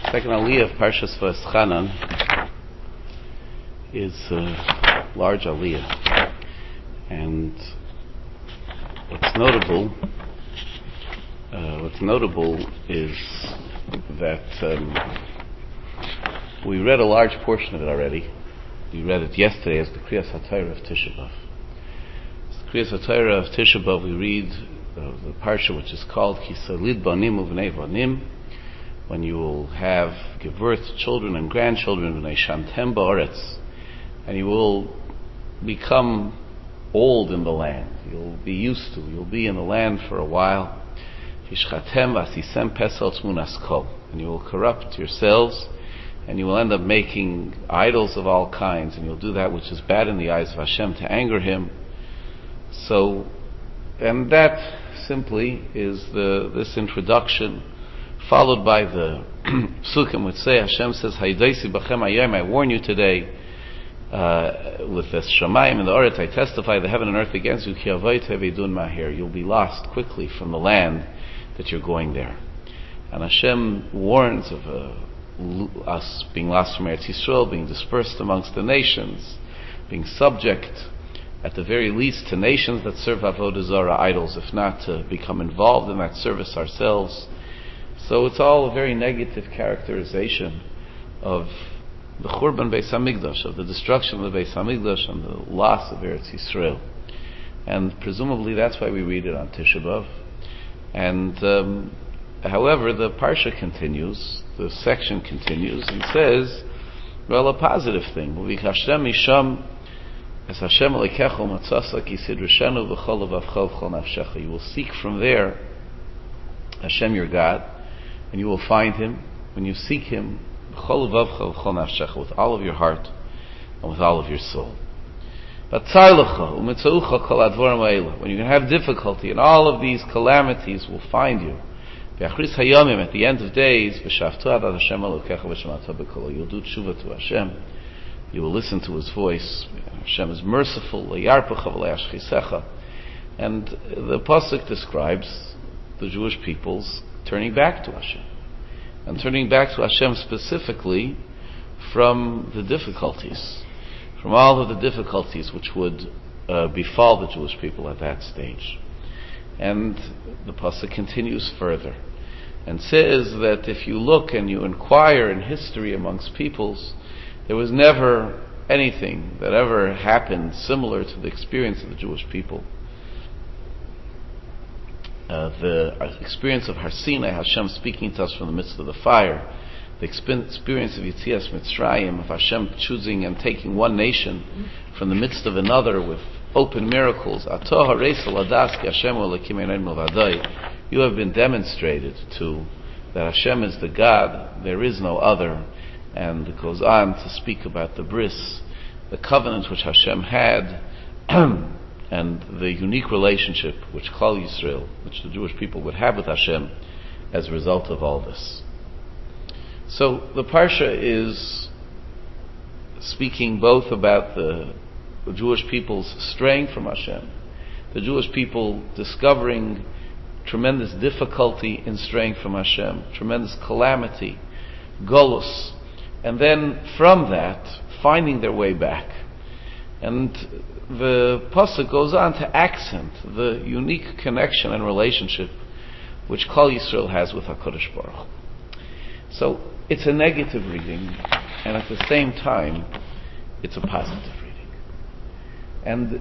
Second aliyah of Parshas Va'eschanan is a large aliyah, and what's notable is that we read a large portion of it already. We read it yesterday as the Kriyas HaTorah of Tisha B'Av. As the Kriyas HaTorah of Tisha B'Av, we read the parsha which is called Ki Salid Banim Uvnei Banim, when you will give birth to children and grandchildren, V'nei Shantem Ba'aretz, and you will become old in the land. You'll be in the land for a while. V'ishchatem v'asisem pesel tmunas kol, and you will corrupt yourselves, and you will end up making idols of all kinds, and you'll do that which is bad in the eyes of Hashem to anger Him. So, and that simply is this introduction, followed by the psukim which say, Hashem says, Haydaisi b'chem hayom, I warn you today, with the shamayim and the aretz, I testify the heaven and earth against you, ki avoid hevedun mahir, you'll be lost quickly from the land that you're going there. And Hashem warns of us being lost from Eretz Yisrael, being dispersed amongst the nations, being subject, at the very least, to nations that serve Avodah Zarah idols, if not to become involved in that service ourselves. So it's all a very negative characterization of the Churban Beis HaMikdash, of the destruction of the Beis HaMikdash and the loss of Eretz Yisrael. And presumably that's why we read it on Tisha B'Av. And however, the parsha continues, the section continues, and says, well, a positive thing. V'chashem misham es Hashem alekecha u'matzasa ki sidreshenu v'chol levavcha v'chol nafshecha. You will seek from there Hashem your God, and you will find Him when you seek Him v'chol levavcha v'chol nafshecha, with all of your heart and with all of your soul. V'tzarlecha u'mitzaucha kol advarim ha'ela. When you can have difficulty, and all of these calamities will find you. At the end of days, you'll do tshuva to Hashem. You will listen to His voice. Hashem is merciful. And the pasuk describes the Jewish peoples turning back to Hashem, and turning back to Hashem specifically from the difficulties, from all of the difficulties which would befall the Jewish people at that stage. And the pasuk continues further and says that if you look and you inquire in history amongst peoples, there was never anything that ever happened similar to the experience of the Jewish people. The experience of Har Sinai, Hashem speaking to us from the midst of the fire, the experience of Yetzias Mitzrayim, of Hashem choosing and taking one nation from the midst of another with open miracles. You have been demonstrated to that Hashem is the God, there is no other. And it goes on to speak about the bris, the covenant which Hashem had, and the unique relationship which Klal Yisrael, which the Jewish people would have with Hashem as a result of all this. So the parsha is speaking both about the Jewish people's straying from Hashem, the Jewish people discovering tremendous difficulty in straying from Hashem, tremendous calamity, golus, and then from that finding their way back. And the pasuk goes on to accent the unique connection and relationship which Klal Yisrael has with HaKadosh Baruch Hu. So it's a negative reading, and at the same time it's a positive reading. And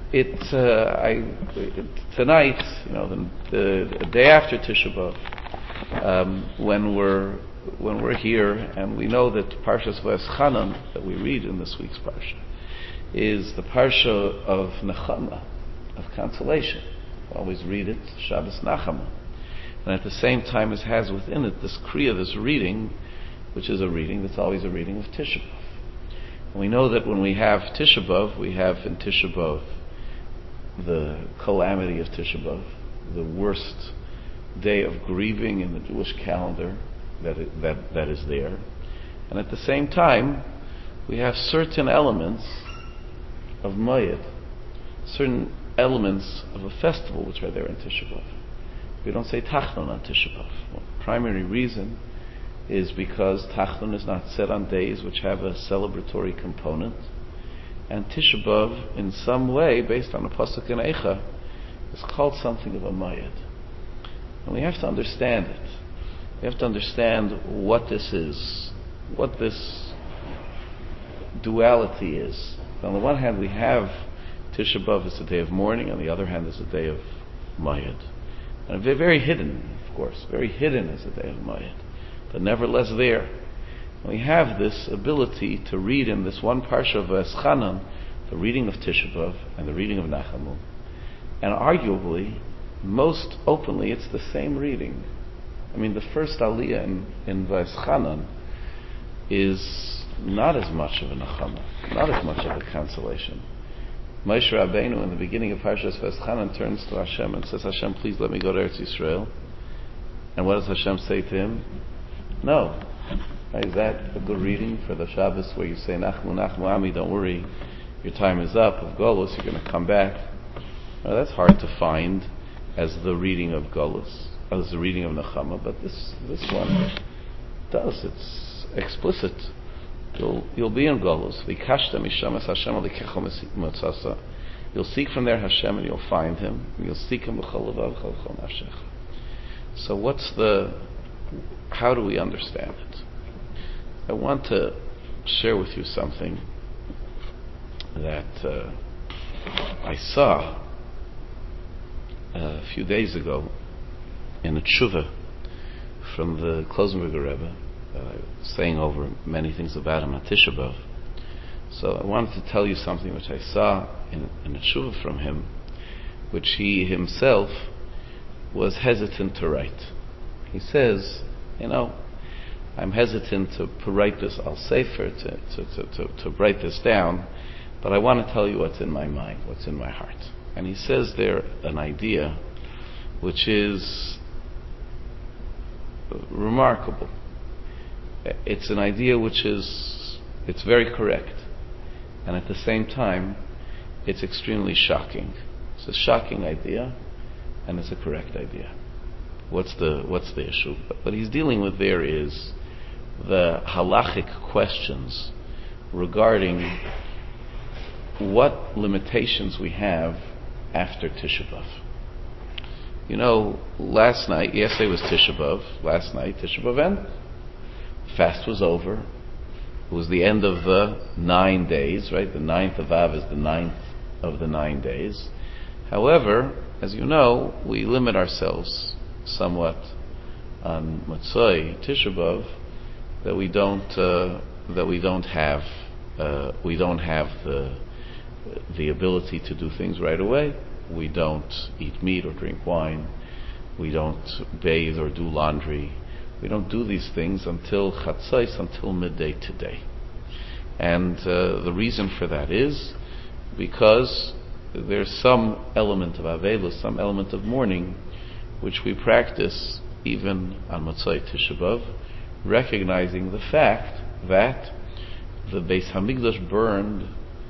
tonight, the day after Tisha B'Av, when we're here, and we know that Parshas Va'eschanan that we read in this week's parsha is the parsha of Nechama, of consolation. We always read it Shabbos Nachama, and at the same time it has within it this kriya, this reading, which is a reading that's always a reading of Tisha B'Av. We know that when we have Tisha B'Av, we have in Tisha B'Av the calamity of Tisha B'Av, the worst day of grieving in the Jewish calendar that is there. And at the same time, we have certain elements of Moed, certain elements of a festival which are there in Tisha B'Av. We don't say Tachnun on Tisha B'Av. Well, the primary reason is because Tachnun is not set on days which have a celebratory component, and Tisha B'Av, in some way, based on a pasuk in Eicha, is called something of a mayed. And we have to understand it. We have to understand what this is, what this duality is. On the one hand, we have Tisha B'Av as a day of mourning, on the other hand, as a day of mayed. And very hidden, of course, very hidden as a day of mayed, but nevertheless there. And we have this ability to read in this one parsha of Eschanan, the reading of Tisha B'Av and the reading of Nachamu. And arguably, most openly, it's the same reading. I mean, the first aliyah in V'eschanan is not as much of a nachama, not as much of a consolation. Moshe Rabbeinu, in the beginning of Parshas V'eschanan, turns to Hashem and says, Hashem, please let me go to Eretz Yisrael. And what does Hashem say to him? No. Is that a good reading for the Shabbos where you say, Nachmu, Nachmu, Ami, don't worry, your time is up, of Golus, you're going to come back? Now, that's hard to find as the reading of Golus, as the reading of Nechama, but this one does. It's explicit. You'll be in Golus. You'll seek from there Hashem and you'll find Him. You'll seek Him. So how do we understand it? I want to share with you something that I saw a few days ago in a tshuva from the Klosenberger Rebbe, saying over many things about him on Tisha B'Av. So I wanted to tell you something which I saw in a tshuva from him, which he himself was hesitant to write. He says, I'm hesitant to write this al sefer, to write this down, but I want to tell you what's in my mind, what's in my heart. And he says there an idea which is remarkable. It's an idea it's very correct, and at the same time it's extremely shocking. It's a shocking idea and it's a correct idea. What's the issue? What he's dealing with there is the halachic questions regarding what limitations we have after Tisha B'Av. Yesterday was Tisha B'Av. Last night, Tisha B'Av ended. The fast was over. It was the end of the 9 days, right? The 9th of Av is the 9th of the 9 days. However, as you know, we limit ourselves somewhat on Matzoi, Tisha B'Av, that we don't have the ability to do things right away. We don't eat meat or drink wine. We don't bathe or do laundry. We don't do these things until Chatzos, until midday today. And the reason for that is because there's some element of Avelus, some element of mourning, which we practice even on Matzai Tisha B'Av, recognizing the fact that the Beis Hamikdash burned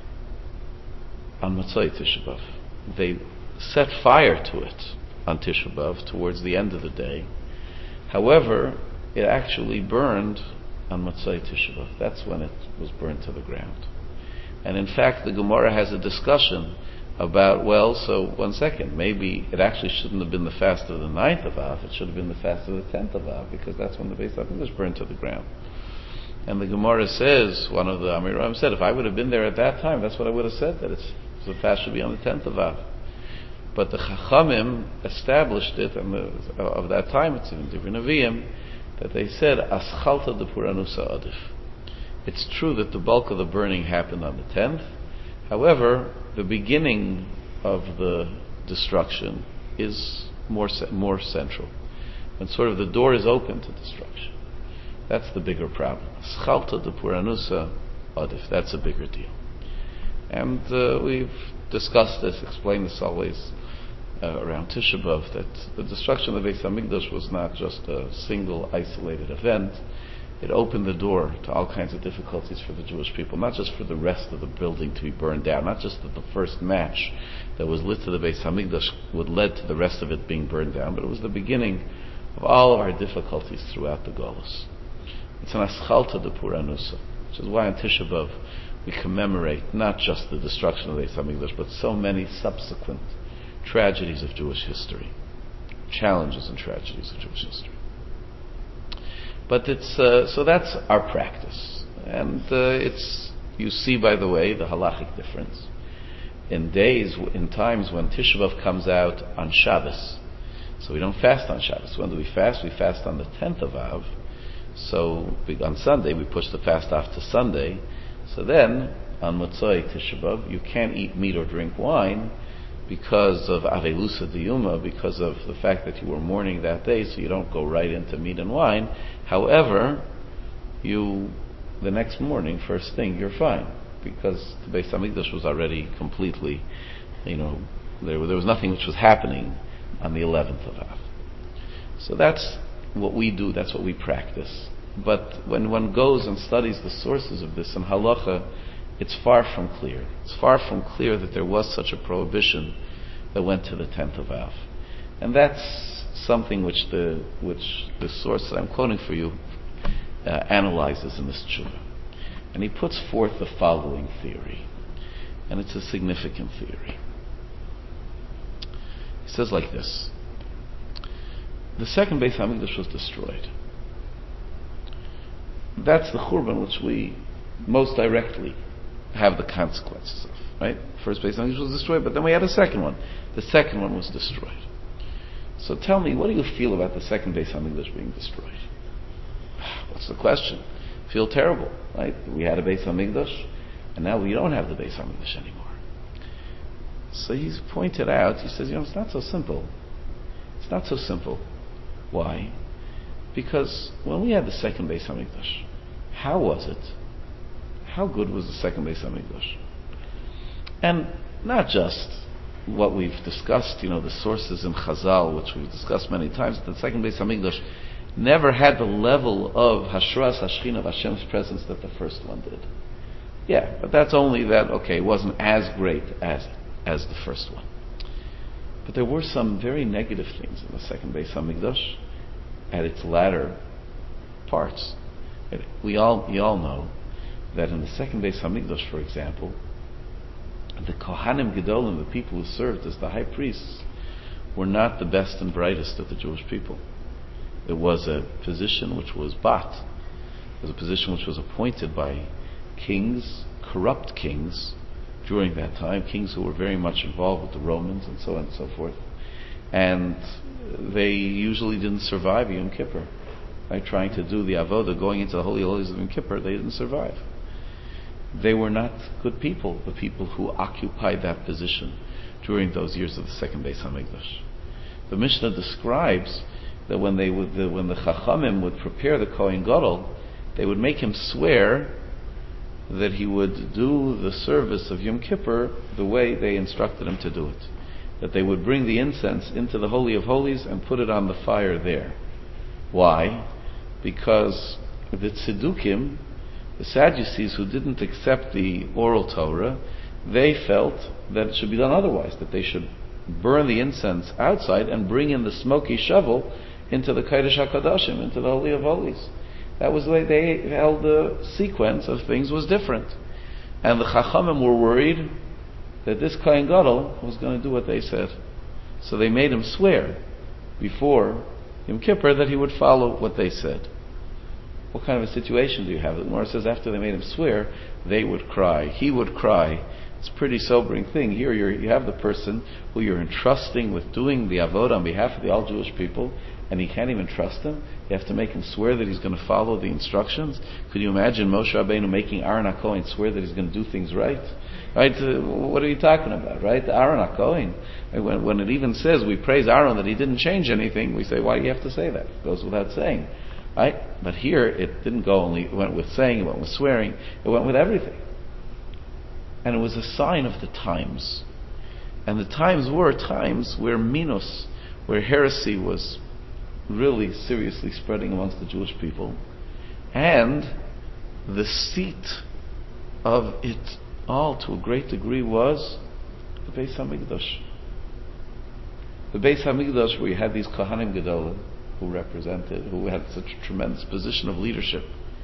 on Matzai Tisha B'Av. They set fire to it on Tisha B'Av towards the end of the day. However, it actually burned on Matzai Tisha B'Av. That's when it was burned to the ground. And in fact, the Gemara has a discussion about, so 1 second, maybe it actually shouldn't have been the fast of the 9th of Av, it should have been the fast of the 10th of Av, because that's when the Beis Hamikdash burned to the ground. And the Gemara says, one of the Amiram said, if I would have been there at that time, that's what I would have said, that the fast should be on the 10th of Av. But the Chachamim established it, and of that time, it's in different Nevi'im, that they said, Aschalta de Puranusa Adif. It's true that the bulk of the burning happened on the 10th. However, the beginning of the destruction is more central. When sort of the door is open to destruction. That's the bigger problem. Aschalta de Puranusa Adif. That's a bigger deal. And we've discussed this, explained this always around Tisha B'Av, that the destruction of the Beis Hamikdash was not just a single isolated event. It opened the door to all kinds of difficulties for the Jewish people, not just for the rest of the building to be burned down, not just that the first match that was lit to the Beis Hamikdash would lead to the rest of it being burned down, but it was the beginning of all of our difficulties throughout the Golus. It's an Aschalta de Puranusa, which is why on Tisha B'Av we commemorate not just the destruction of the Beis Hamikdash, but so many subsequent tragedies of Jewish history, challenges and tragedies of Jewish history. But it's so that's our practice, and it's, you see, by the way, the halachic difference in times when Tisha B'Av comes out on Shabbos. So we don't fast on Shabbos. When do we fast? We fast on the 10th of Av. So on Sunday we push the fast off to Sunday. So then on Motzoi Tisha B'Av you can't eat meat or drink wine because of Avelusa Diyuma, because of the fact that you were mourning that day, so you don't go right into meat and wine. However, the next morning, first thing, you're fine, because the Beis Hamikdash was already completely, there was nothing which was happening on the 11th of Av. So that's what we do, that's what we practice. But when one goes and studies the sources of this in halacha, it's far from clear. It's far from clear that there was such a prohibition that went to the 10th of Av. And that's something which the source that I'm quoting for you analyzes in this tshuva. And he puts forth the following theory. And it's a significant theory. He says like this: the second Beis Hamikdash was destroyed. That's the Churban which we most directly have the consequences of, right? First Beis Hamikdash was destroyed, but then we had a second one. The second one was destroyed. So tell me, what do you feel about the second Beis Hamikdash being destroyed? What's the question? Feel terrible, right? We had a Beis Hamikdash, and now we don't have the Beis Hamikdash anymore. So he's pointed out, he says, it's not so simple. It's not so simple. Why? Because when we had the second Beis Hamikdash, how was it? How good was the second Beis Hamikdash? And not just what we've discussed, the sources in Chazal, which we've discussed many times, the second Beis Hamikdash never had the level of Hashras Hashchina of Hashem's presence that the first one did. Yeah, but that's only that, it wasn't as great as the first one. But there were some very negative things in the second Beis Hamikdash at its latter parts. We all know that in the second Beis Hamikdash, for example, the Kohanim Gedolim, the people who served as the high priests, were not the best and brightest of the Jewish people. It was a position which was bat. It was a position which was appointed by kings, corrupt kings, during that time, kings who were very much involved with the Romans and so on and so forth. And they usually didn't survive Yom Kippur. By trying to do the avodah, going into the Holy of Holies of Yom Kippur, they didn't survive. They were not good people, the people who occupied that position during those years of the second Beis Hamikdash. The Mishnah describes that when the Chachamim would prepare the Kohen Gadol, they would make him swear that he would do the service of Yom Kippur the way they instructed him to do it. That they would bring the incense into the Holy of Holies and put it on the fire there. Why? Because the Tzedukim, the Sadducees who didn't accept the oral Torah, they felt that it should be done otherwise, that they should burn the incense outside and bring in the smoky shovel into the Kodesh HaKadoshim, into the Holy of Holies. That was the way they held the sequence of things was different. And the Chachamim were worried that this Kohen Gadol was going to do what they said. So they made him swear before Yom Kippur that he would follow what they said. What kind of a situation do you have? The Gemara says after they made him swear, they would cry. He would cry. It's a pretty sobering thing. Here you have the person who you're entrusting with doing the avodah on behalf of the all Jewish people, and he can't even trust him. You have to make him swear that he's going to follow the instructions. Could you imagine Moshe Rabbeinu making Aaron HaKohen swear that he's going to do things right? Right? What are you talking about? Right? Aaron HaKohen. When it even says we praise Aaron that he didn't change anything, we say, why do you have to say that? It goes without saying. Right? But here it didn't go only, it went with saying, it went with swearing, it went with everything. And it was a sign of the times. And the times were times where Minos, where heresy was really seriously spreading amongst the Jewish people. And the seat of it all, to a great degree, was the Beis HaMikdash. The Beis HaMikdash, where you had these Kohanim Gedolim, who had such a tremendous position of leadership.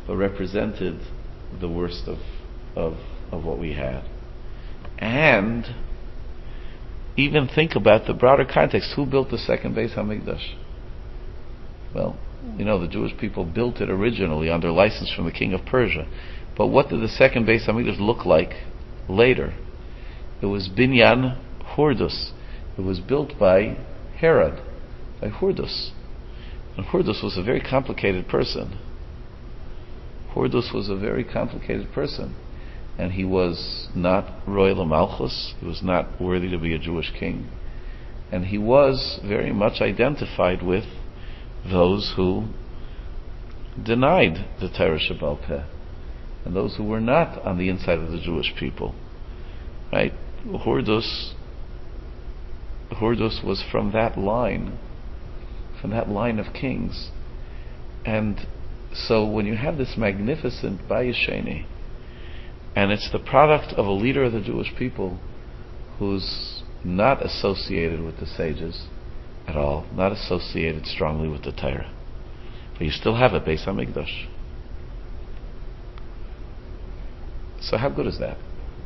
but represented the worst of what we had. And even think about the broader context. Who built the second Beis Hamikdash? Well, the Jewish people built it originally under license from the king of Persia. But what did the second Beis Hamikdash look like later? It was Binyan Hordus. It was built by Herod, by Hordus. And Hordus was a very complicated person. Hordus was a very complicated person. And he was not Royal Malchus. He was not worthy to be a Jewish king. And he was very much identified with those who denied the Torah Shebaal Peh, and those who were not on the inside of the Jewish people. Right? Hordus was from that line of kings. And so when you have this magnificent Bayis Sheni, and it's the product of a leader of the Jewish people who's not associated with the sages at all, not associated strongly with the Torah, but you still have a Beis Hamikdash. So how good is that?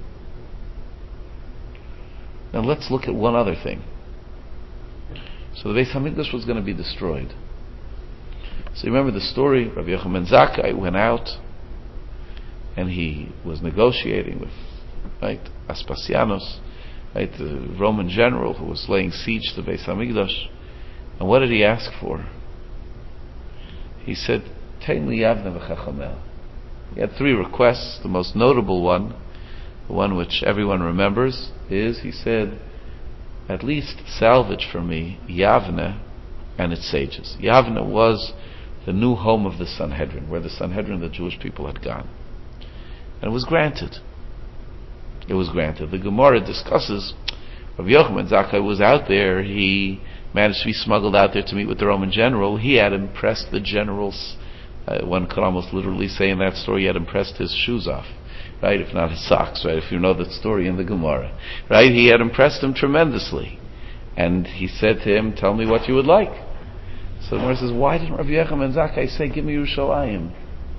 Now let's look at one other thing. So the Beis Hamikdash was going to be destroyed. So you remember the story, Rabbi Yochanan ben Zakkai went out and he was negotiating with Aspasianos, the Roman general who was laying siege to Beis Hamikdash. And what did he ask for? He said, Tein li yavne v'chachamel. He had three requests. The most notable one, the one which everyone remembers, is he said, at least salvage for me Yavne and its sages. Yavne was the new home of the Sanhedrin, where the Sanhedrin, the Jewish people, had gone. And it was granted. It was granted. The Gemara discusses, Rabbi Yochanan ben Zakkai was out there, he managed to be smuggled out there to meet with the Roman general. He had impressed the generals, one could almost literally say in that story, he had impressed his shoes off, right? If not his socks, right? If you know that story in the Gemara, right? He had impressed him tremendously. And he said to him, tell me what you would like. So the Gemara says, why didn't Rabbi Yochanan ben Zakkai say, give me Yerushalayim?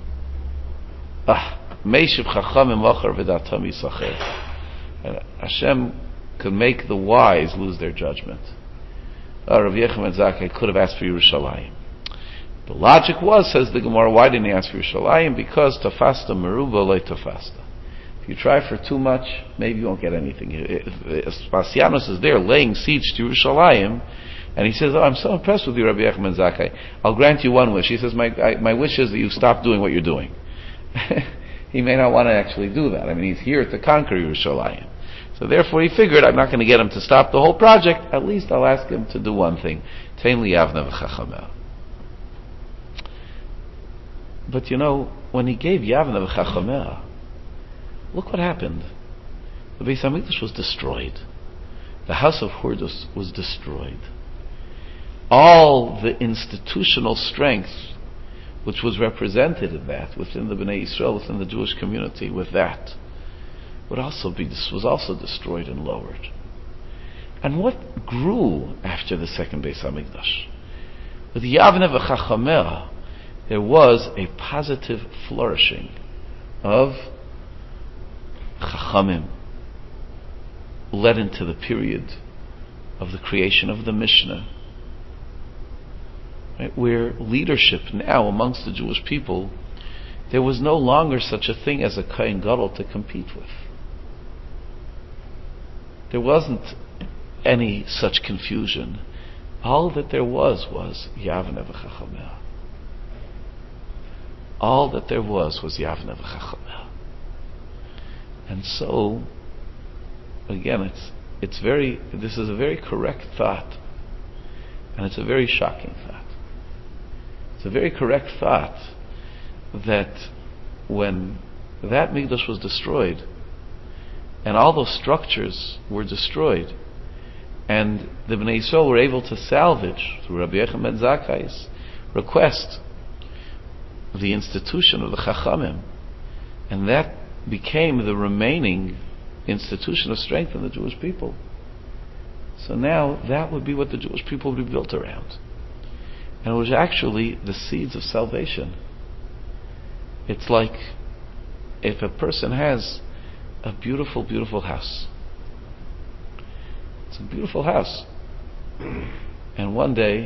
Meishiv chachamim v'achar v'datam yisacher. Hashem could make the wise lose their judgment. Rabbi Yochanan ben Zakkai could have asked for Yerushalayim. The logic was, says the Gemara, why didn't he ask for Yerushalayim? Because tafasta meruba le tafasta. If you try for too much, maybe you won't get anything. Aspasianos is there laying siege to Yerushalayim, and he says, I'm so impressed with you, Rabbi Yochanan ben Zakkai. I'll grant you one wish. He says, my wish is that you stop doing what you're doing. He may not want to actually do that. I mean, he's here to conquer Yerushalayim. So therefore he figured, I'm not going to get him to stop the whole project. At least I'll ask him to do one thing. Tein li yavne v'chachamel. But when he gave Yavne v'chachamel, look what happened. The Beis Hamikdash was destroyed. The house of Hordus was destroyed. All the institutional strength which was represented in that, within the Bnei Yisrael, within the Jewish community, with that, was also destroyed and lowered. And what grew after the second Beis Hamikdash? With Yavne v'chachamel, there was a positive flourishing of Chachamim, led into the period of the creation of the Mishnah, right, where leadership now amongst the Jewish people, there was no longer such a thing as a Kohen Gadol to compete with. There wasn't any such confusion. All that there was Yavne v'chachamel. All that there was Yavne v'chachamel. And so, again, this is a very correct thought, and it's a very shocking thought. It's a very correct thought that when that Mikdash was destroyed, and all those structures were destroyed, and the Bnei Yisrael were able to salvage, through Rabbi Yochanan ben Zakkai's request, the institution of the Chachamim, and that became the remaining institution of strength in the Jewish people. So now that would be what the Jewish people would be built around. And it was actually the seeds of salvation. It's like if a person has a beautiful, beautiful house. It's a beautiful house. And one day,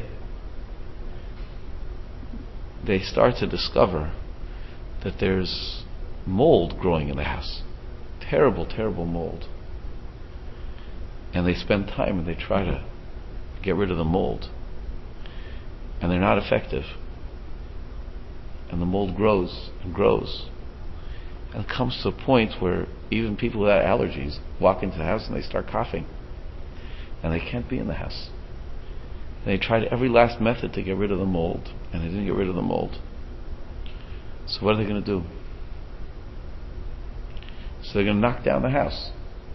they start to discover that there's mold growing in the house. Terrible, terrible mold. And they spend time and they try to get rid of the mold. And they're not effective. And the mold grows and grows. And it comes to a point where even people without allergies walk into the house and they start coughing. And they can't be in the house. And they tried every last method to get rid of the mold, and they didn't get rid of the mold. So what are they going to do? So they're going to knock down the house.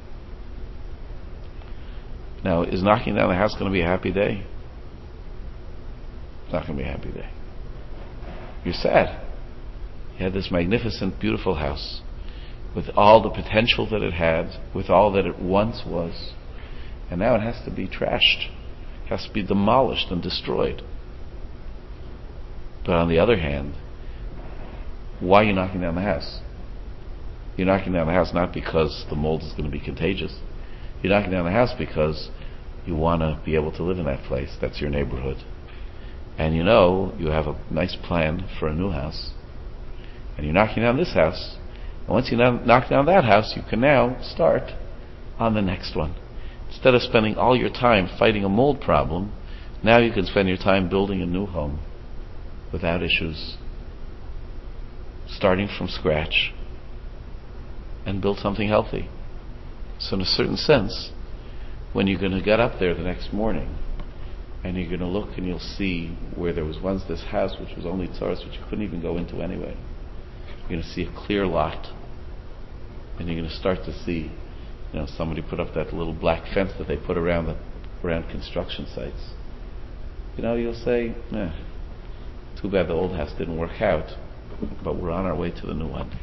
Now, is knocking down the house going to be a happy day? It's not going to be a happy day. You're sad. You had this magnificent, beautiful house with all the potential that it had, with all that it once was, and now it has to be trashed. It has to be demolished and destroyed. But on the other hand, why are you knocking down the house? You're knocking down the house not because the mold is going to be contagious. You're knocking down the house because you want to be able to live in that place. That's your neighborhood. And you know you have a nice plan for a new house. And you're knocking down this house. And once you knock down that house, you can now start on the next one. Instead of spending all your time fighting a mold problem, now you can spend your time building a new home without issues, starting from scratch, and build something healthy. So in a certain sense, when you're going to get up there the next morning and you're going to look and you'll see where there was once this house which was only tzaras, which you couldn't even go into anyway, you're going to see a clear lot, and you're going to start to see, somebody put up that little black fence that they put around construction sites. You'll say, too bad the old house didn't work out, but we're on our way to the new one.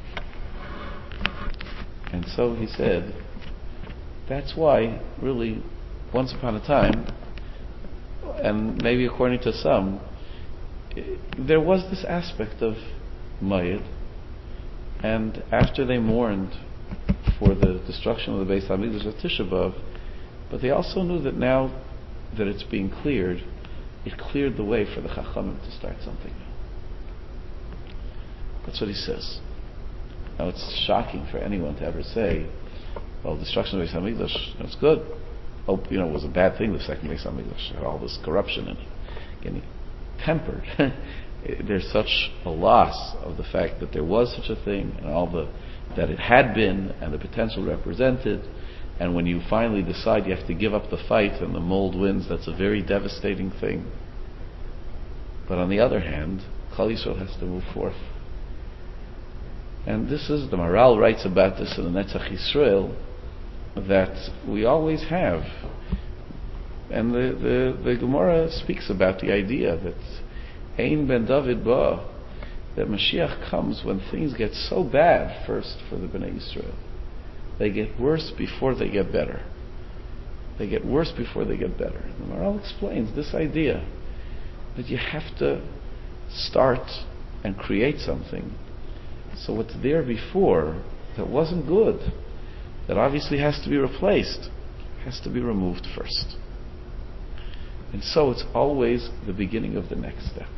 And so he said, that's why, really, once upon a time, and maybe according to some, there was this aspect of Mayid, and after they mourned for the destruction of the Beis HaMikdash of Tisha B'Av, but they also knew that now that it's being cleared, it cleared the way for the Chachamim to start something new. That's what he says. Now it's shocking for anyone to ever say, well, destruction of the Beis HaMikdash, it's good. It was a bad thing, the second Beis HaMikdash, had all this corruption in it, getting tempered. There's such a loss of the fact that there was such a thing, and that it had been, and the potential represented. And when you finally decide you have to give up the fight and the mold wins, that's a very devastating thing. But on the other hand, Klal Yisrael has to move forth. And this is, the Maharal writes about this in the Netzach Yisrael, that we always have. And the Gemara speaks about the idea that Ein ben David ba, that Mashiach comes when things get so bad first for the Bnei Yisrael. They get worse before they get better. They get worse before they get better. And the Maharal explains this idea that you have to start and create something. So what's there before that wasn't good, that obviously has to be replaced, has to be removed first. And so it's always the beginning of the next step.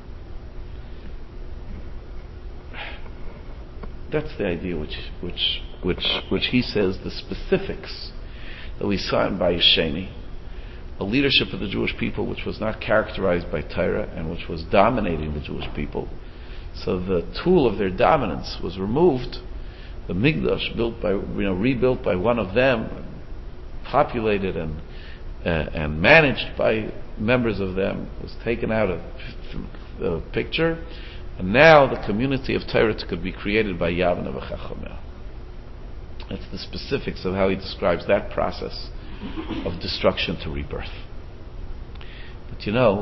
That's the idea which he says, the specifics that we saw in Bayis Sheni, a leadership of the Jewish people which was not characterized by Torah and which was dominating the Jewish people. So the tool of their dominance was removed. The Mikdash, rebuilt by one of them, populated and managed by members of them, was taken out of the picture. And now the community of Torah could be created by Yavneh v'Chachameh. That's the specifics of how he describes that process of destruction to rebirth. But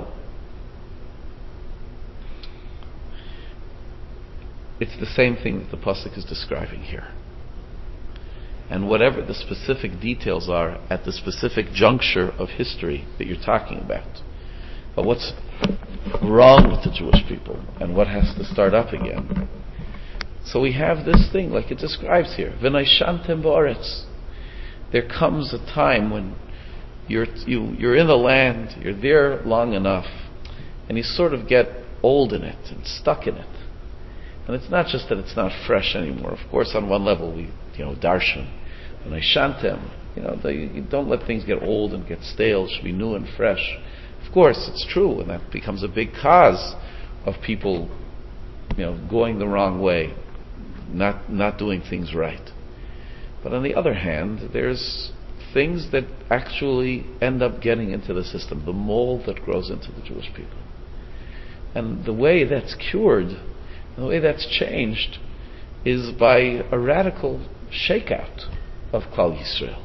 it's the same thing that the Pasuk is describing here. And whatever the specific details are at the specific juncture of history that you're talking about, but what's wrong with the Jewish people and what has to start up again, So we have this thing, like it describes here. V'naishantem ba'aretz. There comes a time when you're in the land, you're there long enough, and you sort of get old in it and stuck in it. And it's not just that it's not fresh anymore. Of course, on one level, we, darshan, v'naishantem. You don't let things get old and get stale. It should be new and fresh. Of course, it's true, and that becomes a big cause of people, going the wrong way, not doing things right. But on the other hand, there's things that actually end up getting into the system, the mold that grows into the Jewish people. And the way that's cured, the way that's changed, is by a radical shakeout of Klal Yisrael.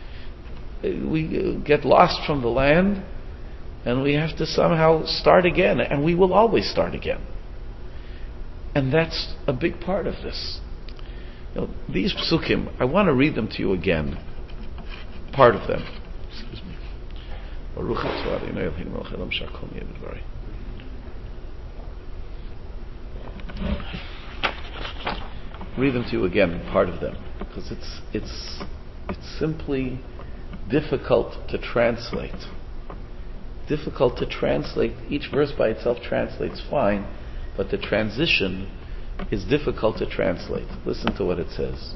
We get lost from the land, and we have to somehow start again, and we will always start again. And that's a big part of this. These psukim, I want to read them to you again. Part of them. Excuse me. Read them to you again, part of them, because it's simply difficult to translate. Difficult to translate. Each verse by itself translates fine, but the transition is difficult to translate. Listen to what it says.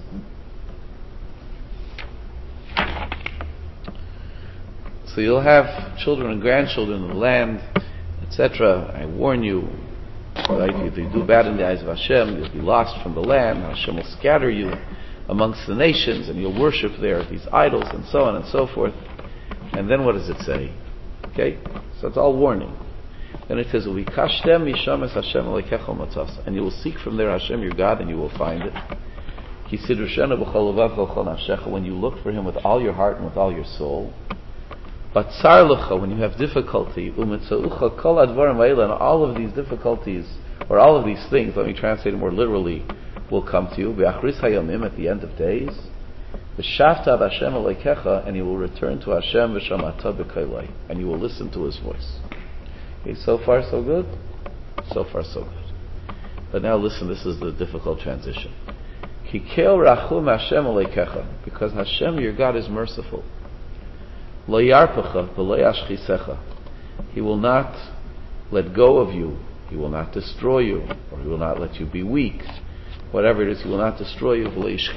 So you'll have children and grandchildren in the land, etc. I warn you, right? If you do bad in the eyes of Hashem, you'll be lost from the land. Hashem will scatter you amongst the nations, and you'll worship there these idols, and so on and so forth. And then what does it say? Okay, so it's all warning. Then it says, "Uvikashtem mishames Hashem alekecha matzas," and you will seek from there Hashem your God, and you will find it. Kisidrushenu b'chol levav v'chol nafshecha, when you look for Him with all your heart and with all your soul. But tsar lecha, when you have difficulty, umitzaucha kol advarim ha'ela, and all of these difficulties, or all of these things, let me translate it more literally, will come to you. V'achris hayomim, at the end of days. V'shavta ab Hashem alekecha, and you will return to Hashem v'shamata b'kailai, and you will listen to His voice. Okay, so far so good? So far so good. But now listen, this is the difficult transition. Kikel rachum Hashem alekecha, because Hashem your God is merciful. Lo yarpecha v'lo yashchisecha. He will not let go of you. He will not destroy you, or He will not let you be weak. Whatever it is, He will not destroy you.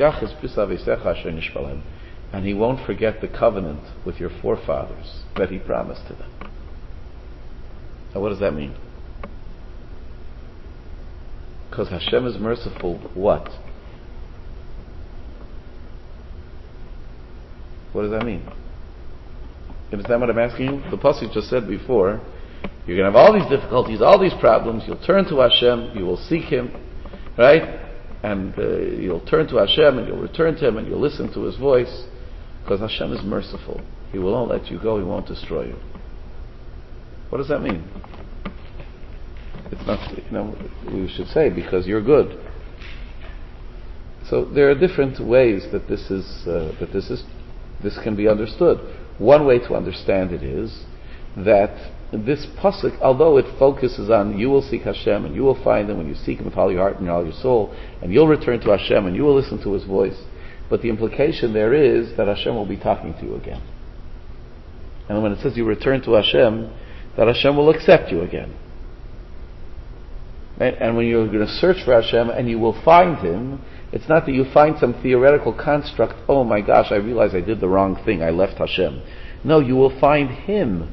And He won't forget the covenant with your forefathers that He promised to them. Now what does that mean? Because Hashem is merciful, what? What does that mean? You understand what I'm asking you? The pasuk just said before, you're going to have all these difficulties, all these problems, you'll turn to Hashem, you will seek Him, right? And you'll turn to Hashem, and you'll return to Him, and you'll listen to His voice, because Hashem is merciful. He will not let you go, He won't destroy you. What does that mean? It's not, we should say, because you're good. So there are different ways that this can be understood. One way to understand it is that this pasuk, although it focuses on you will seek Hashem and you will find Him when you seek Him with all your heart and all your soul, and you'll return to Hashem and you will listen to His voice, but the implication there is that Hashem will be talking to you again. And when it says you return to Hashem, that Hashem will accept you again. Right? And when you're going to search for Hashem and you will find Him, it's not that you find some theoretical construct, oh my gosh, I realize I did the wrong thing, I left Hashem. No, you will find Him.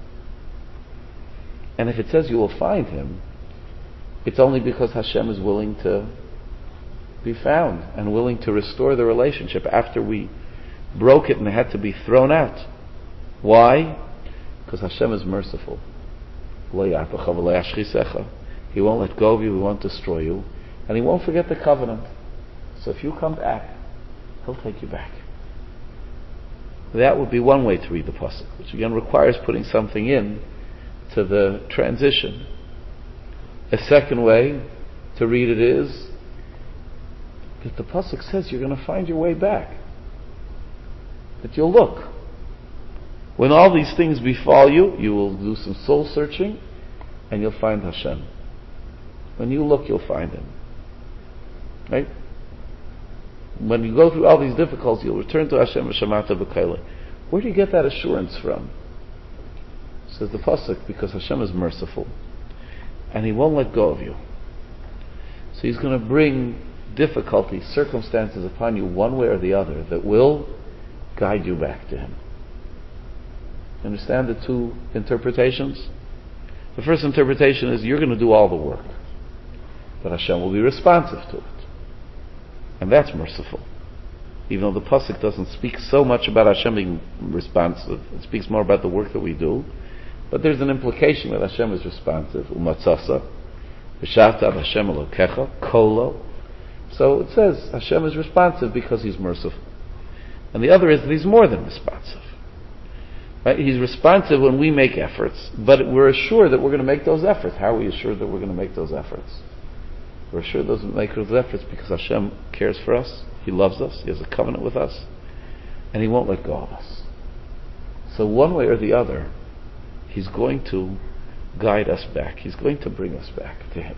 And if it says you will find Him, it's only because Hashem is willing to be found and willing to restore the relationship after we broke it and it had to be thrown out. Why? Because Hashem is merciful. He won't let go of you, He won't destroy you, and He won't forget the covenant. So if you come back, He'll take you back. That would be one way to read the pasuk, which again requires putting something in to the transition. A second way to read it is that the pasuk says you're going to find your way back. That you'll look. When all these things befall you, you will do some soul searching and you'll find Hashem. When you look, you'll find Him. Right? When you go through all these difficulties, you'll return to Hashem v'shamata b'kaila. Where do you get that assurance from? Says the pasuk, because Hashem is merciful, and He won't let go of you. So He's going to bring difficulties, circumstances upon you, one way or the other, that will guide you back to Him. Understand the two interpretations? The first interpretation is you're going to do all the work, but Hashem will be responsive to it. And that's merciful. Even though the pasuk doesn't speak so much about Hashem being responsive, it speaks more about the work that we do. But there's an implication that Hashem is responsive. Umatzasa, v'shavta Hashem elokecha, kolo. So it says Hashem is responsive because He's merciful. And the other is that He's more than responsive. Right? He's responsive when we make efforts, but we're assured that we're going to make those efforts. How are we assured that we're going to make those efforts? We're assured those make those efforts because Hashem cares for us. He loves us. He has a covenant with us. And He won't let go of us. So one way or the other, He's going to guide us back. He's going to bring us back to Him.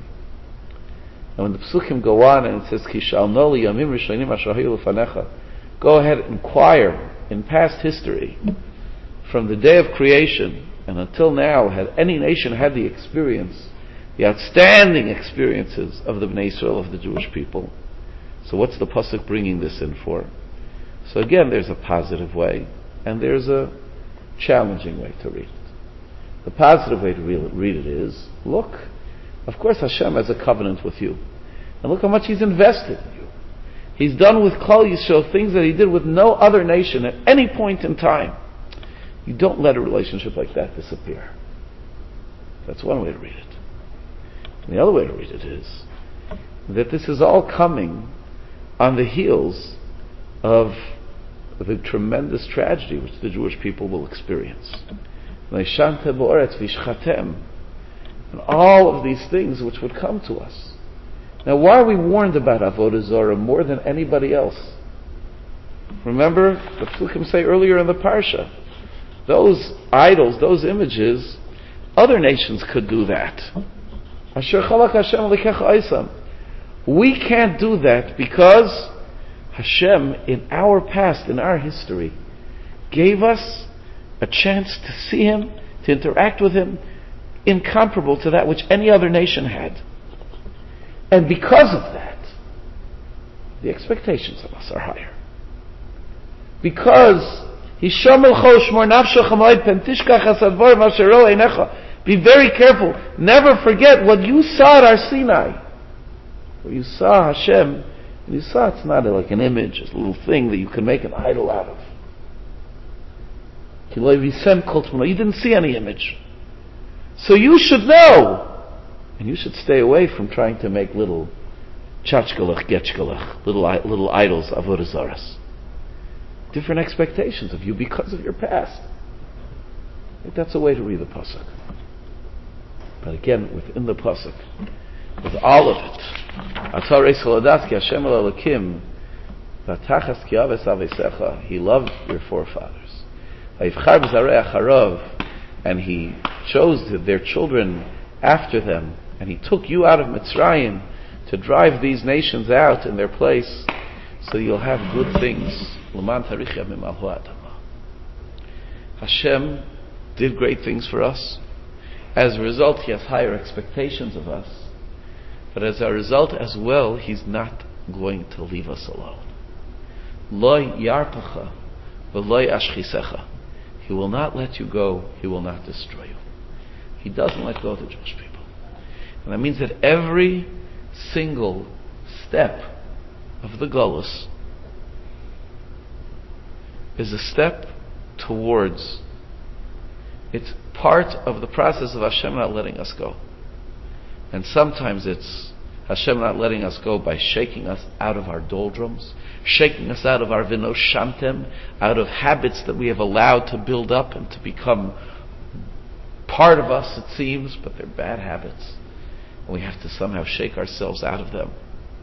And when the Psukim go on and it says, Ki sha'alno li yamim rishonim asher hayu lefanecha, go ahead and inquire in past history, from the day of creation and until now, had any nation had the experience, the outstanding experiences of the Bnei Israel, of the Jewish people. So what's the pasuk bringing this in for? So again, there's a positive way and there's a challenging way to read it. The positive way to read it is, look, of course Hashem has a covenant with you. And look how much He's invested in you. He's done with Klal Yisrael things that He did with no other nation at any point in time. You don't let a relationship like that disappear. That's one way to read it. And the other way to read it is that this is all coming on the heels of the tremendous tragedy which the Jewish people will experience. And all of these things which would come to us. Now, why are we warned about Avodah Zarah more than anybody else? Remember, the Psukim say earlier in the Parsha, those idols, those images, other nations could do that. We can't do that because Hashem, in our past, in our history, gave us a chance to see Him, to interact with Him, incomparable to that which any other nation had. And because of that, the expectations of us are higher. Because be very careful. Never forget what you saw at our Sinai. Where you saw Hashem, and you saw it's not like an image, it's a little thing that you can make an idol out of. You didn't see any image. So you should know. And you should stay away from trying to make little tchachkalach, getchkalach, little idols, avodah zaras. Different expectations of you because of your past. I think that's a way to read the pasuk. But again, within the pasuk, with all of it, He loved your forefathers, and He chose their children after them, and He took you out of Mitzrayim to drive these nations out in their place, so you'll have good things. Hashem did great things for us. As a result, He has higher expectations of us. But as a result as well, He's not going to leave us alone. Lo yarpacha v'lo yashchisecha. He will not let you go. He will not destroy you. He doesn't let go of the Jewish people. And that means that every single step of the Golus is a step towards, it's part of the process of Hashem not letting us go. And sometimes it's Hashem not letting us go by shaking us out of our doldrums, shaking us out of our vinos shantem, out of habits that we have allowed to build up and to become part of us, it seems, but they're bad habits. And we have to somehow shake ourselves out of them.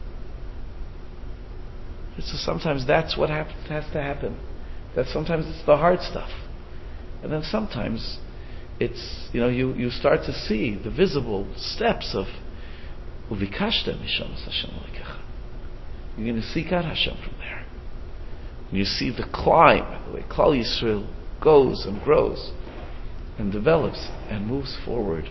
So sometimes that's what has to happen. That sometimes it's the hard stuff. And then sometimes it's, you start to see the visible steps of Uvikashta Mishamas Hashem Alikecha. You're going to seek out Hashem from there. And you see the climb, the way Klal Yisrael goes and grows and develops and moves forward.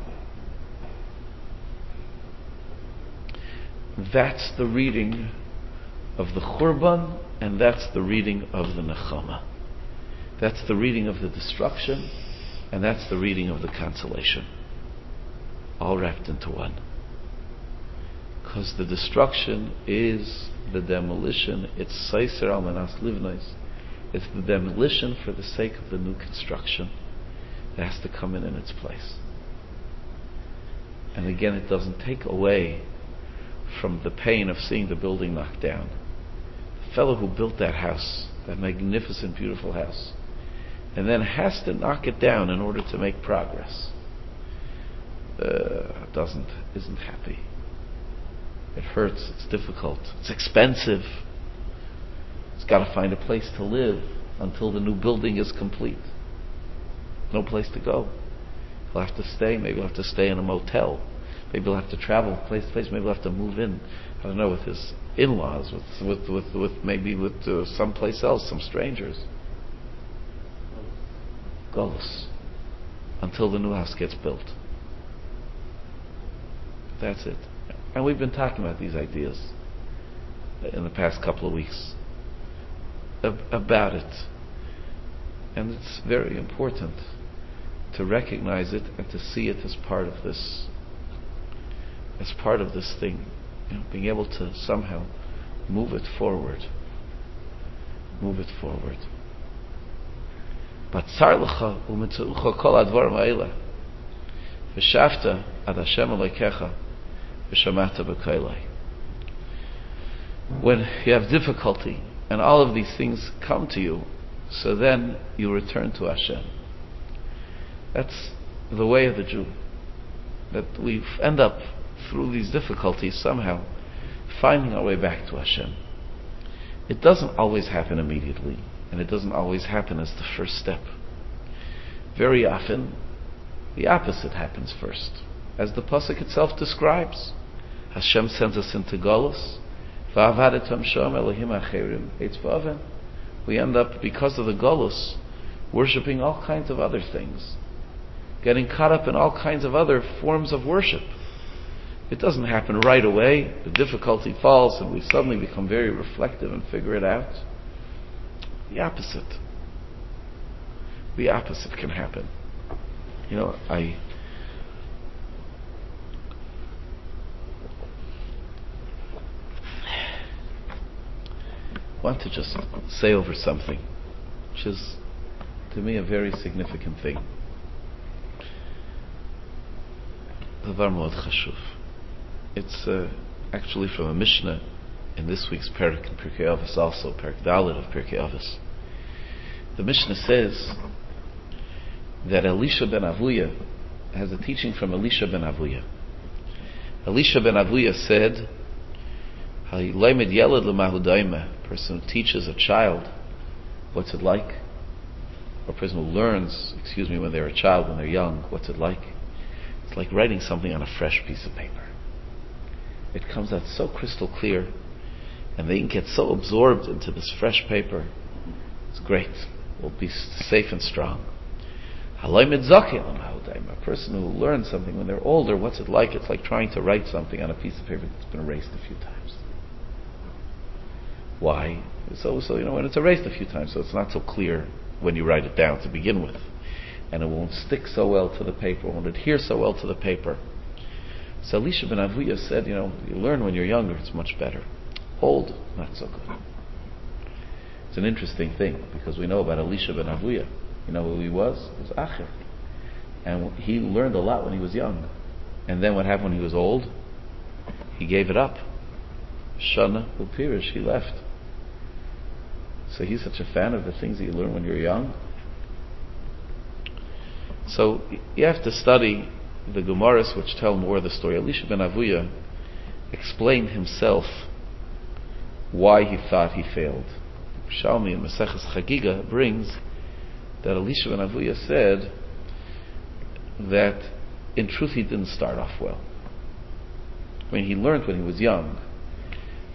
That's the reading of the Churban, and that's the reading of the Nechama. That's the reading of the destruction, and that's the reading of the consolation. All wrapped into one. Because the destruction is the demolition. It's Seiser al Manas Livnais. It's the demolition for the sake of the new construction that has to come in its place. And again, it doesn't take away from the pain of seeing the building knocked down. The fellow who built that house, that magnificent, beautiful house, and then has to knock it down in order to make progress, isn't happy. It hurts, it's difficult, it's expensive. It's got to find a place to live until the new building is complete. No place to go. He'll have to stay, maybe he'll have to stay in a motel. Maybe he'll have to travel place to place. Maybe he'll have to move in, I don't know, with his in-laws, with someplace else, some strangers. Golus. Until the new house gets built. That's it. And we've been talking about these ideas in the past couple of weeks. About it. And it's very important to recognize it and to see it as part of this thing, being able to somehow move it forward. But tzar u'mitzaucha kol advarim ha'ela v'shavta ad Hashem Elokecha v'shamata b'kailai. When you have difficulty and all of these things come to you, so then you return to Hashem. That's the way of the Jew. That we end up through these difficulties somehow finding our way back to Hashem. It doesn't always happen immediately, and it doesn't always happen as the first step. Very often, the opposite happens first. As the Pasuk itself describes, Hashem sends us into Golus. We end up, because of the Golus, worshipping all kinds of other things, getting caught up in all kinds of other forms of worship. It doesn't happen right away. The difficulty falls and we suddenly become very reflective and figure it out. The opposite can happen. I want to just say over something which is, to me, a very significant thing. Davar מאוד חשוב. It's actually from a Mishnah in this week's Perek in Pirkei Avos, also Perek Dalet of Pirkei Avos. The Mishnah says that Elisha ben Avuya has a teaching from Elisha ben Avuya. Elisha ben Avuya said, a person who teaches a child what's it like, or a person who learns, when they're a child, when they're young, what's it like? It's like writing something on a fresh piece of paper. It comes out so crystal clear, and the ink gets so absorbed into this fresh paper. It's great. We'll be safe and strong. A person who learns something when they're older, what's it like? It's like trying to write something on a piece of paper that's been erased a few times. Why? So when it's erased a few times, so it's not so clear when you write it down to begin with. And it won't stick so well to the paper, won't adhere so well to the paper. So Elisha ben Avuya said, you learn when you're younger, it's much better. Old, not so good. It's an interesting thing, because we know about Elisha ben Avuya. You know who he was? He was Acher. And he learned a lot when he was young. And then what happened when he was old? He gave it up. Shana Upirish, he left. So he's such a fan of the things that you learn when you're young. So you have to study the Gemaras which tell more of the story. Elisha ben Avuya explained himself why he thought he failed. Shalmi in Maseches Chagiga brings that Elisha ben Avuya said that in truth he didn't start off well. He learned when he was young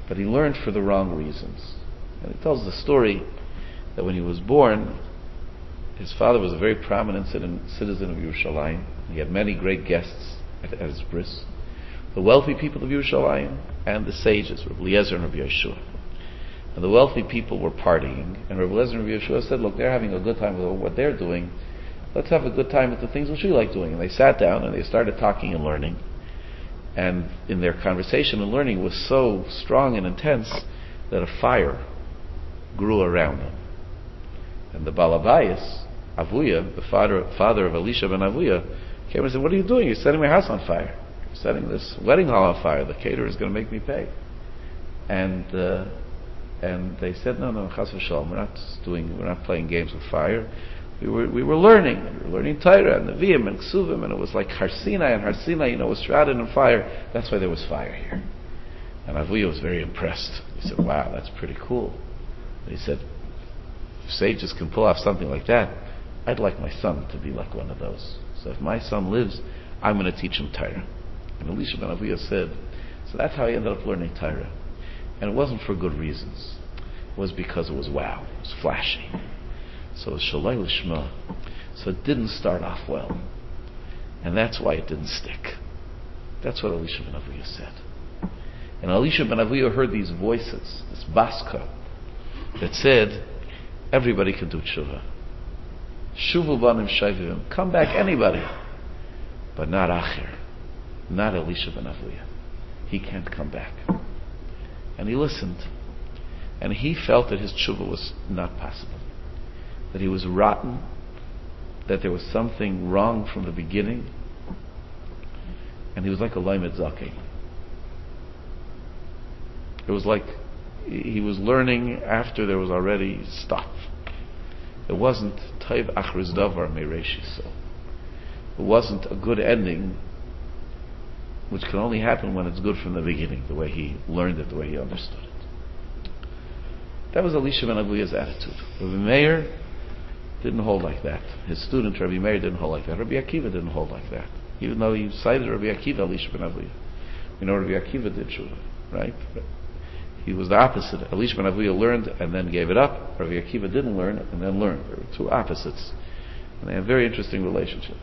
but he learned for the wrong reasons. And he tells the story that when he was born, his father was a very prominent citizen of Yerushalayim. He had many great guests at his bris. The wealthy people of Yerushalayim and the sages, Rabbi Eliezer and Rabbi Yeshua. And the wealthy people were partying, and Rabbi Eliezer and Rabbi Yeshua said, look, they're having a good time with what they're doing. Let's have a good time with the things which we like doing. And they sat down and they started talking and learning. And in their conversation and learning was so strong and intense that a fire grew around them. And the Balabayas, Avuya, the father of Elisha ben Avuya, came and said, what are you doing? You're setting my house on fire. You're setting this wedding hall on fire. The caterer is going to make me pay. And they said, no, chas v'shalom, we're not playing games with fire. We were learning. We were learning Torah and Nevi'im and Ksuvim, and it was like Har Sinai, and Har Sinai, was shrouded in fire. That's why there was fire here. And Avuya was very impressed. He said, wow, that's pretty cool. And he said, if sages can pull off something like that, I'd like my son to be like one of those. So if my son lives, I'm going to teach him Torah. And Elisha ben Avuya said, so that's how he ended up learning Torah. And it wasn't for good reasons. It was because it was wow. It was flashy. So it was Shalai Lishma. So it didn't start off well. And that's why it didn't stick. That's what Elisha ben Avuya said. And Elisha ben Avuya heard these voices, this baska, that said, everybody can do tshuva. Shuvu banim shayvim. Come back, anybody. But not Acher. Not Elisha ben Avuya. He can't come back. And he listened. And he felt that his tshuva was not possible. That he was rotten. That there was something wrong from the beginning. And he was like a Laimed Zaki. It was like he was learning after there was already stuff. It wasn't Taiv Achriz Davar Meireshiso. It wasn't a good ending, which can only happen when it's good from the beginning, the way he learned it, the way he understood it. That was Elisha ben Avuya's attitude. Rabbi Meir didn't hold like that. His student Rabbi Meir didn't hold like that. Rabbi Akiva didn't hold like that. Even though he cited Rabbi Akiva, Elisha ben Avuya. We know Rabbi Akiva did tshuva, right? He was the opposite. Elisha ben Avuya learned and then gave it up. Rabbi Akiva didn't learn and then learned. They were two opposites. And they had a very interesting relationship.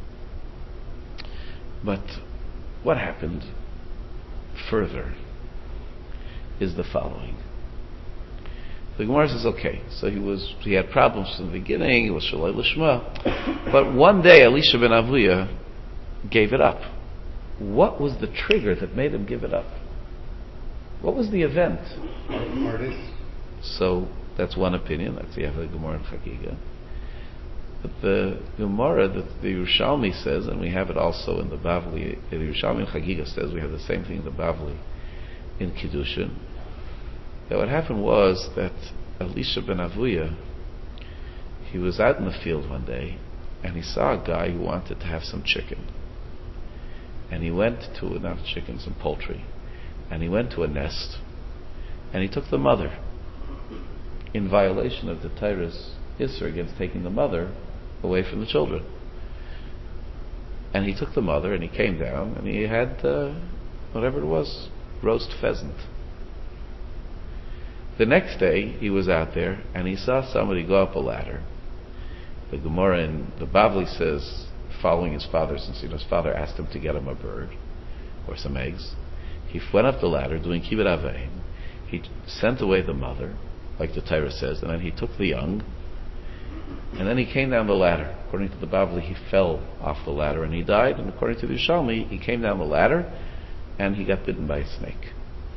But what happened further is the following. The Gemara says, okay, so he had problems from the beginning, he was Shalai Lishma, but one day Elisha ben Avuya gave it up. What was the trigger that made him give it up? What was the event? Artist. So that's one opinion. That's the Gemara in Chagiga. But the Gemara that the Yerushalmi says, and we have it also in the Bavli, the Yerushalmi in Chagiga says, we have the same thing in the Bavli in Kiddushin, that what happened was that Elisha ben Avuya, he was out in the field one day, and he saw a guy who wanted to have some chicken. And he went to, not chicken, some poultry, and he went to a nest, and he took the mother, in violation of the Torah's Isser against taking the mother away from the children. And he took the mother, and he came down, and he had, whatever it was, roast pheasant. The next day, he was out there, and he saw somebody go up a ladder. The Gemara in the Bavli says, following his father, since his father asked him to get him a bird, or some eggs, he went up the ladder doing kibbut avayim. He sent away the mother, like the Torah says, and then he took the young, and then he came down the ladder. According to the Bavli, he fell off the ladder and he died, and according to the Yerushalmi, he came down the ladder and he got bitten by a snake.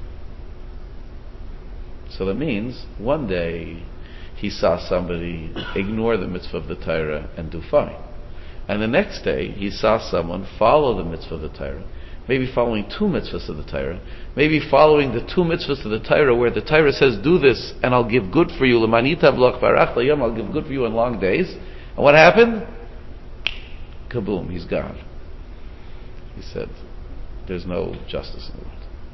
So that means one day he saw somebody ignore the mitzvah of the Torah and do fine. And the next day he saw someone follow the mitzvah of the Torah, maybe following two mitzvahs of the Torah, maybe following the two mitzvahs of the Torah where the Torah says, do this and I'll give good for you, I'll give good for you in long days. And what happened? Kaboom, he's gone. He said, there's no justice in the world.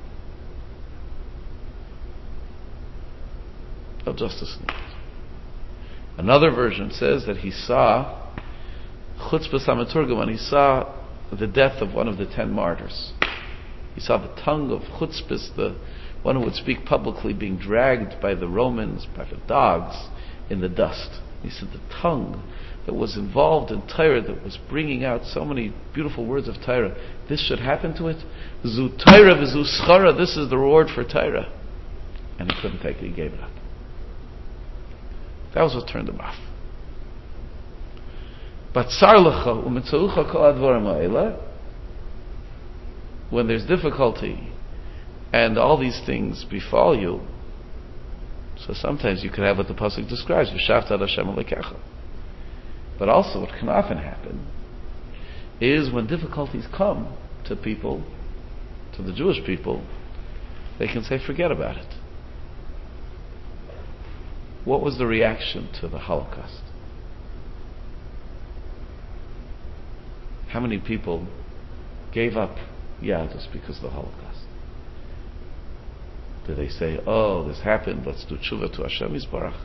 No justice in the world. Another version says that he saw Chutzpah Samaturgaman, he saw the death of one of the 10 martyrs. He saw the tongue of chutzpah, the one who would speak publicly, being dragged by the Romans, by the dogs, in the dust. He said the tongue that was involved in Torah, that was bringing out so many beautiful words of Torah, this should happen to it. Zu Torah v'zu schara, this is the reward for Torah. And he couldn't take it, he gave it up. That was what turned him off. But when there's difficulty and all these things befall you, so sometimes you could have what the pasuk describes, V'shavta Hashem Elokecha. But also what can often happen is when difficulties come to people, to the Jewish people, they can say, forget about it. What was the reaction to the Holocaust? How many people gave up Yadus because of the Holocaust? Did they say, oh, this happened, let's do tshuva to Hashem Yisbarach?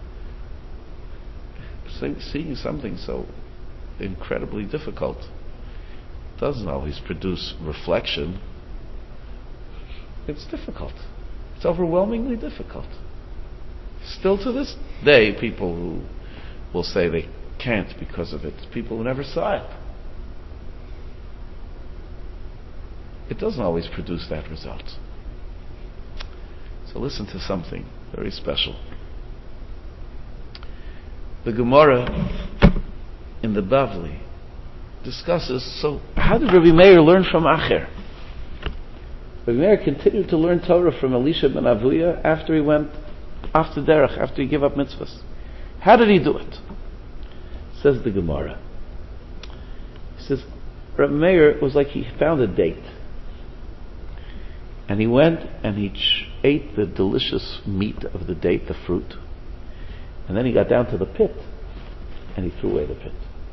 Seeing something so incredibly difficult doesn't always produce reflection. It's difficult. It's overwhelmingly difficult. Still to this day, people who will say they can't because of it, people who never saw it. It doesn't always produce that result. So listen to something very special. The Gemara in the Bavli discusses, so how did Rabbi Meir learn from Acher? Rabbi Meir continued to learn Torah from Elisha ben Avuya after he went off the derech, after he gave up mitzvahs. How did he do it? Says the Gemara. He says, Rabbi Meir was like he found a date. And he went and he ate the delicious meat of the date, the fruit. And then he got down to the pit and he threw away the pit.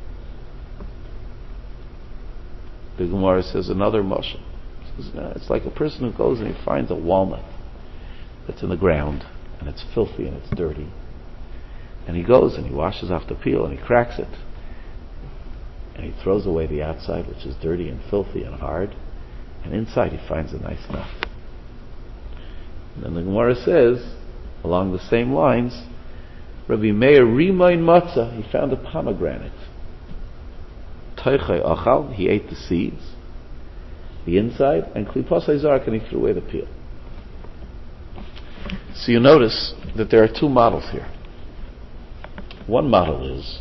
The Gemara says another mashal. It's like a person who goes and he finds a walnut that's in the ground and it's filthy and it's dirty. And he goes and he washes off the peel and he cracks it. And he throws away the outside, which is dirty and filthy and hard. And inside he finds a nice nut. And then the Gemara says, along the same lines, Rabbi Meir rimayin matzah, he found a pomegranate. Toichai achal, he ate the seeds, the inside, and klipasai zark, and he threw away the peel. So you notice that there are two models here. One model is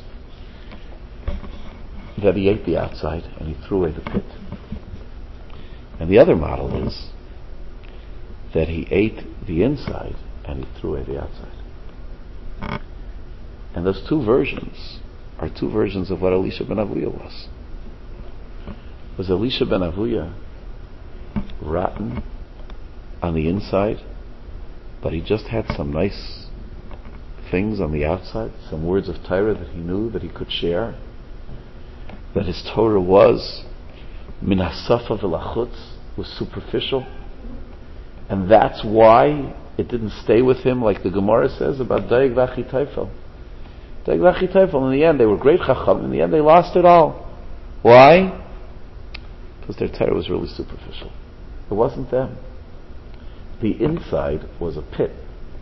that he ate the outside and he threw away the pit. And the other model is that he ate the inside and he threw away the outside. And those two versions are two versions of what Elisha ben Avuya was. Was Elisha ben Avuya rotten on the inside, but he just had some nice things on the outside, some words of Torah that he knew that he could share, that his Torah was min hasafa v'lachutz, was superficial, and that's why it didn't stay with him, like the Gemara says about Daig v'Achi Teifel. Daig v'Achi Teifel, in the end they were great chacham, in the end they lost it all. Why? Because their Torah was really superficial. It wasn't them. The inside was a pit.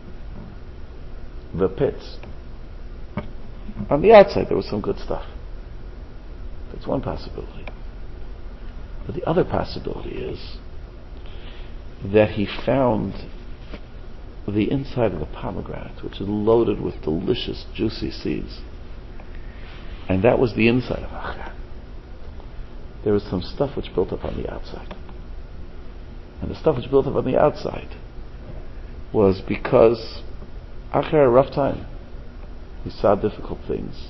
The pits. On the outside there was some good stuff. That's one possibility. But the other possibility is that he found the inside of the pomegranate, which is loaded with delicious, juicy seeds. And that was the inside of Acher. There was some stuff which built up on the outside. And the stuff which built up on the outside was because Acher had a rough time. He saw difficult things.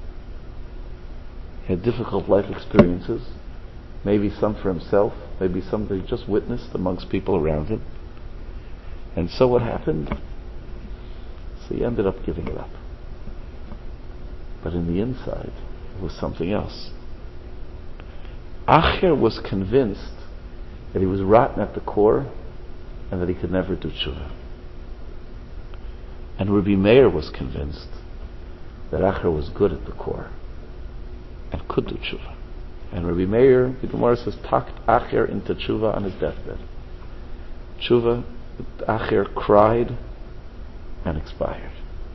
He had difficult life experiences. Maybe some for himself, maybe some that he just witnessed amongst people around him. And so what happened? So he ended up giving it up. But in the inside, it was something else. Acher was convinced that he was rotten at the core and that he could never do tshuva. And Rabbi Meir was convinced that Acher was good at the core and could do tshuva. And Rabbi Meir, the Gemara says, talked Acher into tshuva on his deathbed. Tshuva, Acher cried and expired.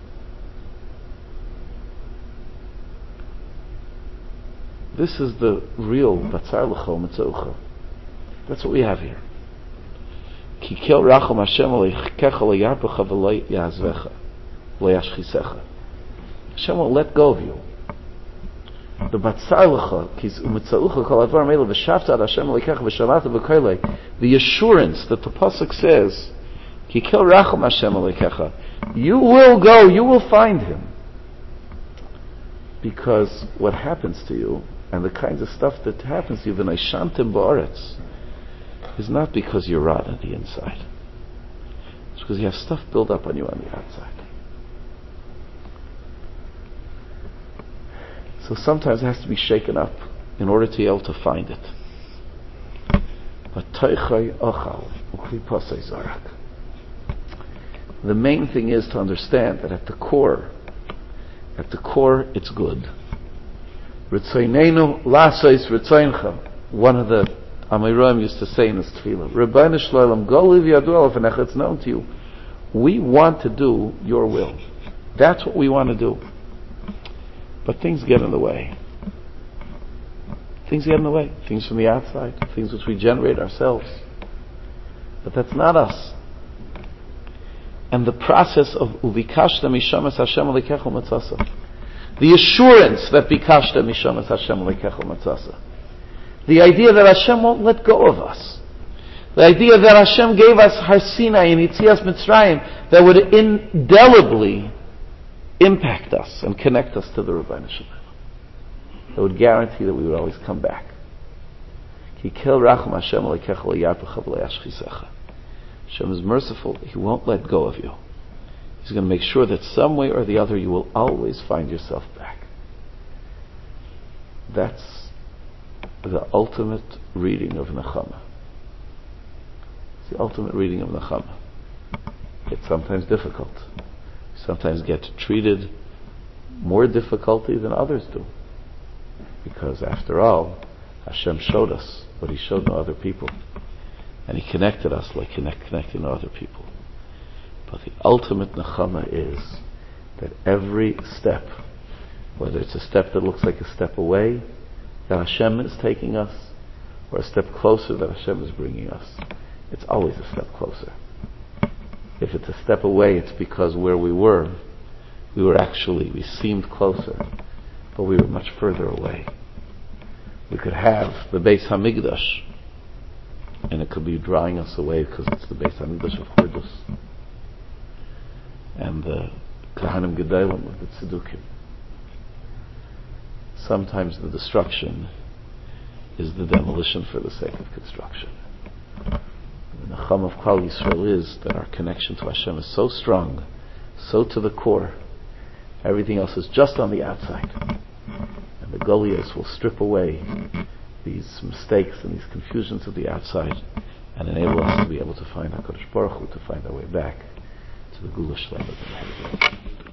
This is the real Batzar L'cho Mitzaucha. That's what we have here. Ki kel rachom Hashem aleikecha leyarpecha v'lo yazvecha v'lo. Hashem won't let go of you. The Batzar L'cho kis u'mitzaucha kol advar meila v'shavta ad Hashem aleikecha v'shavata v'koilei. The assurance that the pasuk says, Ki kel rachom Hashem aleikecha. You will go. You will find Him. Because what happens to you, and the kinds of stuff that happens to you, v'naishantim ba'aretz, is not because you're rot on the inside. It's because you have stuff built up on you on the outside. So sometimes it has to be shaken up in order to be able to find it. But the main thing is to understand that at the core, it's good. Ritzaynenu lasais ritzayncha. One of the Amiroim used to say in his tefillah, Rabbeinu Shloim, go live yadu alefenecha. It's known to you. We want to do your will. That's what we want to do. But things get in the way. Things get in the way. Things from the outside. Things which we generate ourselves. But that's not us. And the process of uvikashta mishamas Hashem alekecha matzasa. The assurance that bikashta mishamas Hashem alekecha matzasa. The idea that Hashem won't let go of us. The idea that Hashem gave us Har Sinai and Yitzias Mitzrayim that would indelibly impact us and connect us to the Rebbeinu Shalom. That would guarantee that we would always come back. Ki kel racham Hashem alekecha leyarpecha v'lo. Hashem is merciful. He won't let go of you. He's going to make sure that some way or the other you will always find yourself back. That's the ultimate reading of Nechama. It's the ultimate reading of Nechama. It's sometimes difficult. You sometimes get treated more difficulty than others do. Because after all, Hashem showed us what He showed no other people. And He connected us like connecting to other people. But the ultimate Nechama is that every step, whether it's a step that looks like a step away, that Hashem is taking us, or a step closer that Hashem is bringing us, it's always a step closer. If it's a step away, it's because where we seemed closer, but we were much further away. We could have the Beis Hamikdash, and it could be drawing us away because it's the Beis Hamikdash of Chordus, and the Kahanim Gedalim of the Tzedukim. Sometimes the destruction is the demolition for the sake of construction. The Nechama of Klal Yisrael is that our connection to Hashem is so strong, so to the core. Everything else is just on the outside. And the Goliaths will strip away these mistakes and these confusions of the outside and enable us to be able to find HaKadosh Baruch Hu, to find our way back to the Gula Shlema.